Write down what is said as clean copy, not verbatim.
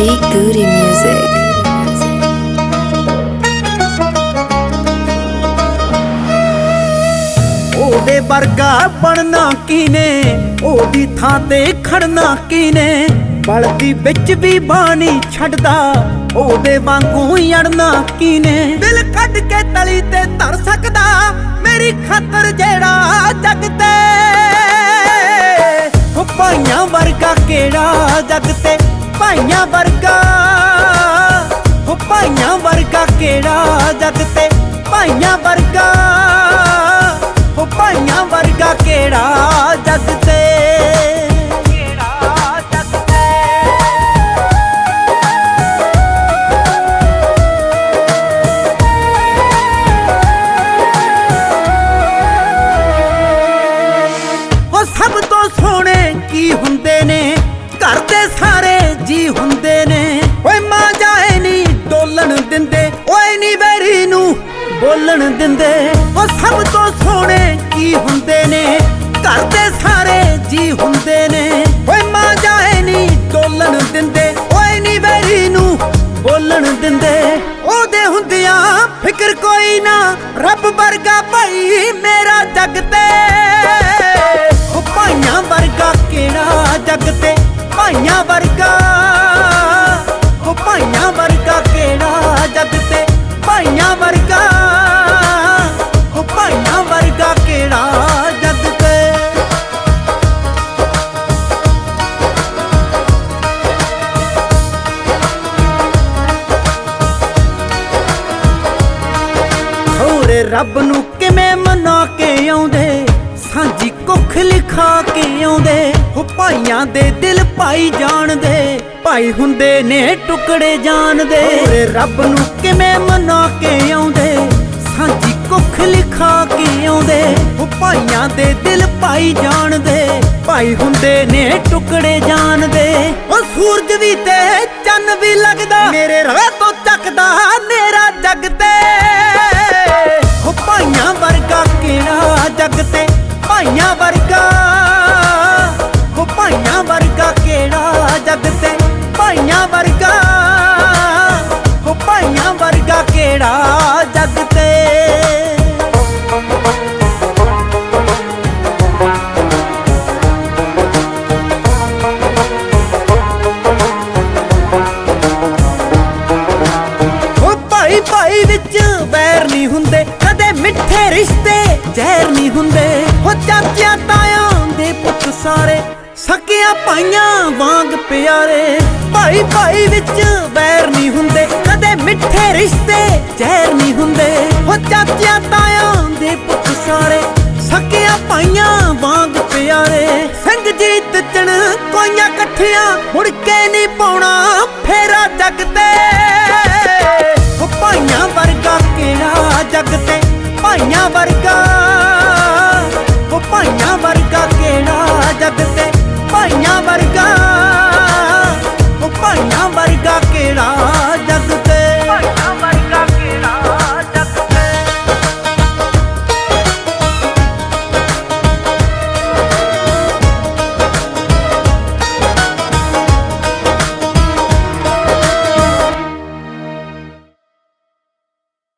G Goody Music. ਉਹਦੇ ਵਰਗਾ ਬਣਨਾ ਕੀਨੇ, ਉਹਦੀ ਥਾਂ ਤੇ ਖੜਨਾ ਕੀਨੇ। ਬਲਦੀ ਵਿੱਚ ਵੀ ਬਾਣੀ ਛੱਡਦਾ, ਉਹਦੇ ਵਾਂਗੂ ਅੜਨਾ ਕੀਨੇ। ਦਿਲ ਕੱਢ ਕੇ ਤਲੀ ਤੇ ਧਰ ਸਕਦਾ ਮੇਰੀ ਖਾਤਰ ਜਿਹੜਾ ਜੱਗ ਤੇ। ਉਹ ਭਾਈਆਂ ਵਰਗਾ ਕਿਹੜਾ ਜੱਗ ਤੇ, ਭਾਈਆਂ ਵਰਗਾ। ਉਹ ਭਾਈਆਂ ਵਰਗਾ ਕਿਹੜਾ ਜੱਗ ਤੇ, ਭਾਈਆਂ ਵਰਗਾ। ਉਹ ਭਾਈਆਂ ਵਰਗਾ ਕਿਹੜਾ ਜੱਗ ਤੇ, ਕਿਹੜਾ ਜੱਗ ਤੇ। ਉਹ ਸਭ ਤੋਂ ਸੋਹਣੇ ਕੀ ਹੁੰਦੇ ਨੇ, ਘਰ ਦੇ ਸਾਰੇ ਜੀ ਹੁੰਦੇ ਨੇ। ਓਏ ਮਾਂ ਜਾਏ ਨੀ ਡੋਲਣ ਦਿੰਦੇ, ਓਏ ਨੀ ਵੈਰੀ ਨੂੰ ਬੋਲਣ ਦਿੰਦੇ। ਉਹ ਸਭ ਤੋਂ ਸੋਹਣੇ ਕੀ ਹੁੰਦੇ ਨੇ, ਘਰ ਦੇ ਸਾਰੇ ਜੀ ਹੁੰਦੇ ਨੇ। ਓਏ ਮਾਂ ਜਾਏ ਨੀ ਡੋਲਣ ਦਿੰਦੇ, ਓਏ ਨੀ ਵੈਰੀ ਨੂੰ ਬੋਲਣ ਦਿੰਦੇ। ਉਹਦੇ ਹੁੰਦਿਆਂ ਫਿਕਰ ਕੋਈ ਨਾ, ਰੱਬ ਵਰਗਾ ਭਾਈ ਮੇਰਾ ਜੱਗ ਤੇ। ਉਹ ਭਾਈਆਂ ਵਰਗਾ ਕਿਹੜਾ ਜੱਗ ਤੇ, ਭਾਈਆਂ ਵਰਗਾ। ਉਹ ਭਾਈਆਂ ਵਰਗਾ ਕਿਹੜਾ ਜੱਗ ਤੇ, ਭਾਈਆਂ ਵਰਗਾ। ਉਹ ਭਾਈਆਂ ਵਰਗਾ ਕਿਹੜਾ ਜੱਗ ਤੇ। ਹੋਰੇ ਰੱਬ ਨੂੰ ਕਿਵੇਂ ਮਨਾ ਕੇ ਆਉਂਦੇ, ਸਾਂਝੀ ਕੁੱਖ ਲਿਖਾ ਕੇ ਆਉਂਦੇ। ਉਹ ਭਾਈਆਂ ਦੇ ਦਿਲ ਭਾਈ ਜਾਣਦੇ, ਭਾਈ ਹੁੰਦੇ ਨੇ ਟੁਕੜੇ ਜਾਣਦੇ। ਹੋਰੇ ਰੱਬ ਨੂੰ ਕਿਵੇਂ ਮਨਾ ਕੇ ਆਉਂਦੇ, ਸਾਂਝੀ ਕੁੱਖ ਲਿਖਾ ਕੇ ਆਉਂਦੇ। ਉਹ ਭਾਈਆਂ ਦੇ ਦਿਲ ਭਾਈ ਜਾਣਦੇ, ਭਾਈ ਹੁੰਦੇ ਨੇ ਟੁਕੜੇ ਜਾਣਦੇ। ਉਹ ਸੂਰਜ ਵੀ ਤੇ ਚੰਨ ਵੀ ਲੱਗਦਾ, ਮੇਰੇ ਰਾਹ ਤੋਂ ਚੱਕਦਾ ਨੇਰਾ ਜੱਗ ਤੇ। ਉਹ ਭਾਈਆਂ ਵਰਗਾ ਕਿਹੜਾ ਜੱਗ ਤੇ, ਭਾਈਆਂ ਵਰਗਾ। ਉਹ ਭਾਈਆਂ ਵਰਗਾ ਕਿਹੜਾ ਜੱਗ ਤੇ, ਭਾਈਆਂ ਵਰਗਾ। ਉਹ ਭਾਈਆਂ ਵਰਗਾ ਕਿਹੜਾ ਜੱਗ ਤੇ। ਉਹ ਭਾਈ ਭਾਈ ਵਿੱਚ ਵੈਰ ਨਹੀਂ ਹੁੰਦੇ, ਕਦੇ ਮਿੱਠੇ ਰਿਸ਼ਤੇ ਜ਼ਹਿਰ ਨਹੀਂ ਹੁੰਦੇ। ਉਹ ਚਾਚਿਆਂ ਤਾਇਆਂ ਦੇ ਪੁੱਤ ਸਾਰੇ ਸਕੀਆਂ ਭਾਈਆਂ ਵਾਂਗ ਪਿਆਰੇ। ਭਾਈ ਭਾਈ ਵਿੱਚ ਵੈਰ ਨਹੀਂ ਹੁੰਦੇ, ਕਦੇ ਮਿੱਠੇ ਰਿਸ਼ਤੇ ਜ਼ਹਿਰ ਨਹੀਂ ਹੁੰਦੇ। ਉਹ ਚਾਚਿਆਂ ਤਾਇਆਂ ਦੇ ਪੁੱਤ ਸਾਰੇ ਸਕੀਆਂ ਭਾਈਆਂ ਵਾਂਗ ਪਿਆਰੇ। ਸਿੰਘ ਜੀਤ ਚਣ ਕੋਈਆਂ ਇਕੱਠੀਆਂ, ਮੁੜ ਕੇ ਨਹੀਂ ਪਾਉਣਾ ਫੇਰਾ ਜੱਗ ਤੇ। ਉਹ ਭਾਈਆਂ ਵਰਗਾ ਕਿਹੜਾ ਜੱਗ ਤੇ, ਭਾਈਆਂ ਵਰਗਾ।